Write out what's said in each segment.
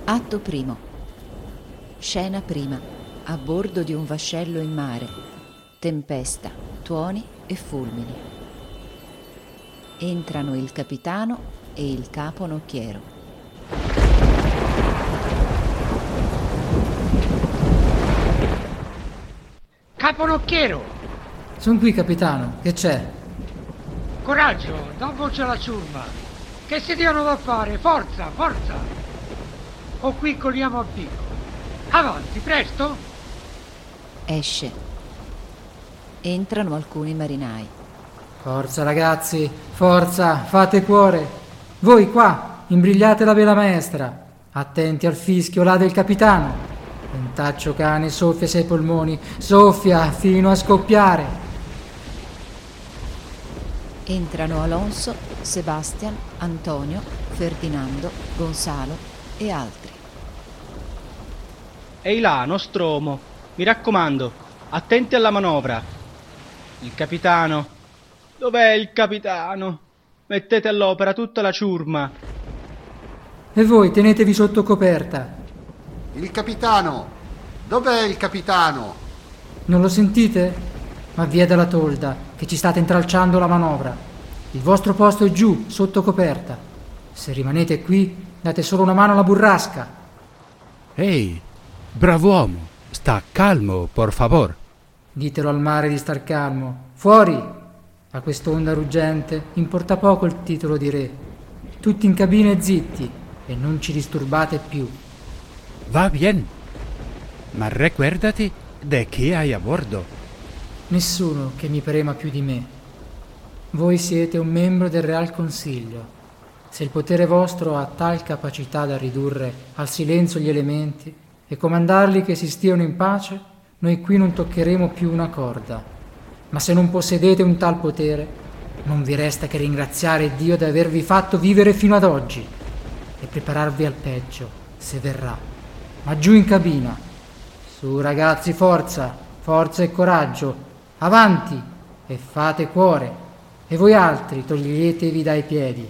Atto primo. Scena prima. A bordo di un vascello in mare. Tempesta, tuoni e fulmini. Entrano il capitano e il capo nocchiero. Capo nocchiero! Sono qui, capitano. Che c'è? Coraggio, da voce alla ciurma. Che si diano da fare, forza, forza! O qui cogliamo a picco. Avanti, presto! Esce. Entrano alcuni marinai. Forza, ragazzi, forza, fate cuore. Voi qua, imbrigliate la vela maestra. Attenti al fischio là del capitano. Ventaccio cane, soffia sei polmoni, soffia fino a scoppiare. Entrano Alonso, Sebastian, Antonio, Ferdinando, Gonzalo e altri. Ehi là, Nostromo, mi raccomando, attenti alla manovra. Il capitano. Dov'è il capitano? Mettete all'opera tutta la ciurma. E voi tenetevi sotto coperta. Il capitano! Dov'è il capitano? Non lo sentite? Ma via dalla tolda, che ci state intralciando la manovra. Il vostro posto è giù, sotto coperta. Se rimanete qui, date solo una mano alla burrasca. Ehi, bravo uomo, sta calmo, por favor. Ditelo al mare di star calmo. Fuori! A quest'onda ruggente importa poco il titolo di re. Tutti in cabina e zitti, e non ci disturbate più. Va bien, ma recuérdate de chi hai a bordo. Nessuno che mi prema più di me. Voi siete un membro del Real Consiglio. Se il potere vostro ha tal capacità da ridurre al silenzio gli elementi e comandarli che si stiano in pace, noi qui non toccheremo più una corda. Ma se non possedete un tal potere, non vi resta che ringraziare Dio di avervi fatto vivere fino ad oggi e prepararvi al peggio, se verrà. Ma giù in cabina. Su ragazzi, forza, forza e coraggio. Avanti e fate cuore. E voi altri toglietevi dai piedi.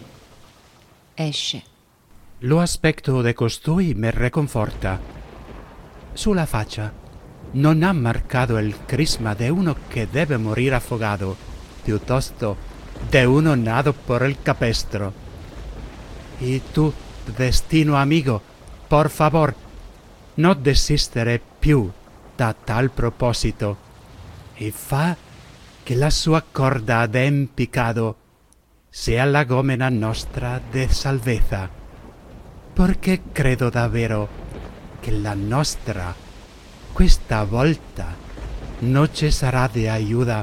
Esce. Lo aspetto de costui me reconforta. Sulla faccia non ha marcato il crisma de uno che deve morir affogato, piuttosto de uno nato por el capestro. Y tu, destino amigo, por favor, no desistere più da tal proposito, e fa che la sua corda de impicado sia la gomena nostra de salvezza, perché credo davvero che la nostra questa volta non ci sarà di aiuta.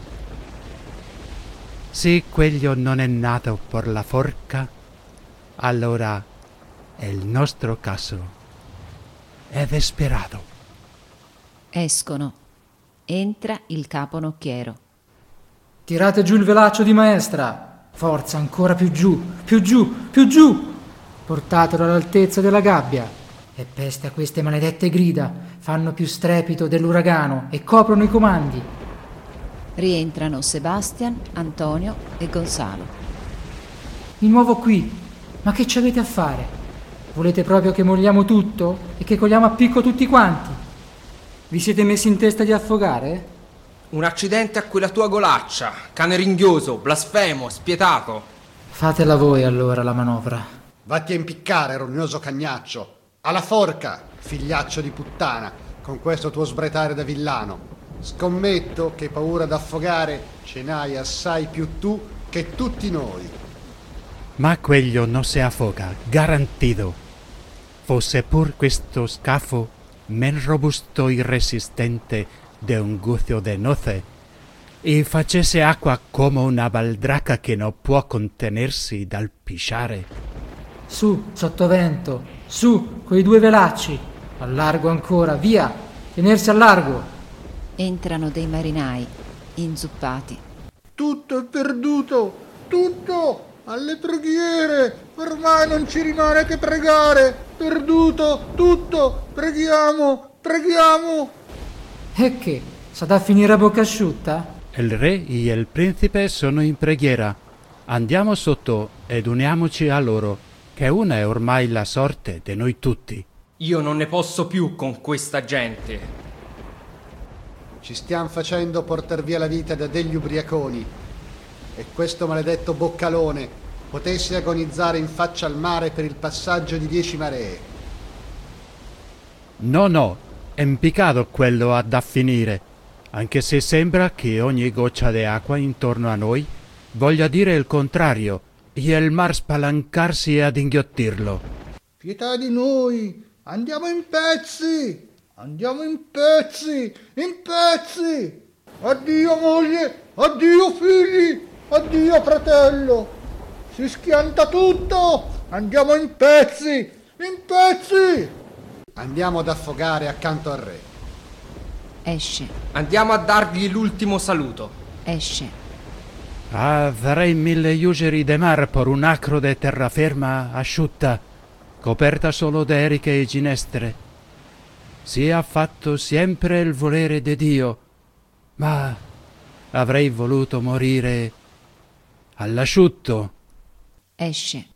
Se quello non è nato per la forca, allora è il nostro caso. È disperato. Escono. Entra il capo nocchiero. Tirate giù il velaccio di maestra. Forza, ancora più giù, più giù, più giù. Portatelo all'altezza della gabbia. E peste a queste maledette grida. Fanno più strepito dell'uragano e coprono i comandi. Rientrano Sebastian, Antonio e Gonzalo. Di nuovo qui. Ma che ci avete a fare? Volete proprio che molliamo tutto e che cogliamo a picco tutti quanti? Vi siete messi in testa di affogare? Un accidente a quella tua golaccia, cane ringhioso, blasfemo, spietato. Fatela voi allora la manovra. Vatti a impiccare, rognoso cagnaccio. Alla forca, figliaccio di puttana, con questo tuo sbretare da villano. Scommetto che paura d'affogare ce n'hai assai più tu che tutti noi. Ma quello non si affoga, garantito. Fosse pur questo scafo men robusto e resistente de un guscio de noce, e facesse acqua come una baldracca che non può contenersi dal pisciare. Su, sottovento, su, coi due velacci. Al largo ancora, via, tenersi al largo. Entrano dei marinai, inzuppati. Tutto è perduto, tutto, alle preghiere, ormai non ci rimane che pregare, perduto, tutto, preghiamo, preghiamo. E che? S'ha da finire a bocca asciutta? Il re e il principe sono in preghiera. Andiamo sotto ed uniamoci a loro. che una è ormai la sorte di noi tutti. Io non ne posso più con questa gente. Ci stiamo facendo portar via la vita da degli ubriaconi e questo maledetto Boccalone potesse agonizzare in faccia al mare per il passaggio di 10 maree. No, è impiccato quello ad affinire, anche se sembra che ogni goccia di acqua intorno a noi voglia dire il contrario e il mar spalancarsi ad inghiottirlo. Pietà di noi, andiamo in pezzi, andiamo in pezzi, in pezzi. Addio moglie, addio figli, addio fratello. Si schianta tutto, andiamo in pezzi, in pezzi. Andiamo ad affogare accanto al re. Esce, Andiamo a dargli l'ultimo saluto. esce. Avrei 1000 useri de mar per un acro de terraferma asciutta, coperta solo d'eriche e ginestre. Sia fatto sempre il volere de Dio, ma avrei voluto morire all'asciutto. Esce.